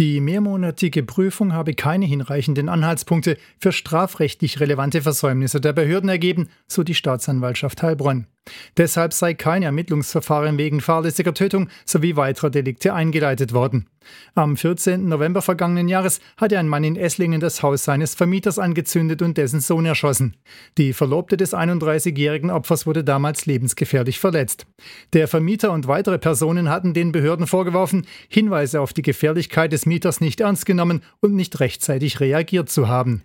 Die mehrmonatige Prüfung habe keine hinreichenden Anhaltspunkte für strafrechtlich relevante Versäumnisse der Behörden ergeben, so die Staatsanwaltschaft Heilbronn. Deshalb sei kein Ermittlungsverfahren wegen fahrlässiger Tötung sowie weiterer Delikte eingeleitet worden. Am 14. November vergangenen Jahres hatte ein Mann in Esslingen das Haus seines Vermieters angezündet und dessen Sohn erschossen. Die Verlobte des 31-jährigen Opfers wurde damals lebensgefährlich verletzt. Der Vermieter und weitere Personen hatten den Behörden vorgeworfen, Hinweise auf die Gefährlichkeit des Mieters nicht ernst genommen und nicht rechtzeitig reagiert zu haben.